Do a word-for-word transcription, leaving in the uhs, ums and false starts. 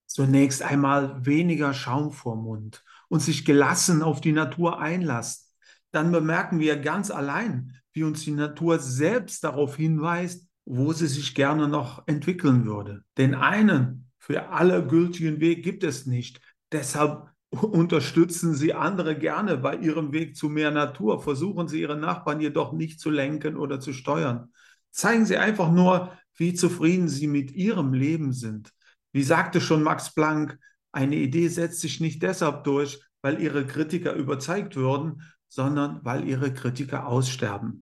Zunächst einmal weniger Schaum vorm Mund und sich gelassen auf die Natur einlassen. Dann bemerken wir ganz allein, wie uns die Natur selbst darauf hinweist, wo sie sich gerne noch entwickeln würde. Den einen für alle gültigen Weg gibt es nicht. Deshalb unterstützen Sie andere gerne bei Ihrem Weg zu mehr Natur. Versuchen Sie Ihre Nachbarn jedoch nicht zu lenken oder zu steuern. Zeigen Sie einfach nur, wie zufrieden Sie mit Ihrem Leben sind. Wie sagte schon Max Planck, eine Idee setzt sich nicht deshalb durch, weil ihre Kritiker überzeugt würden, sondern weil ihre Kritiker aussterben.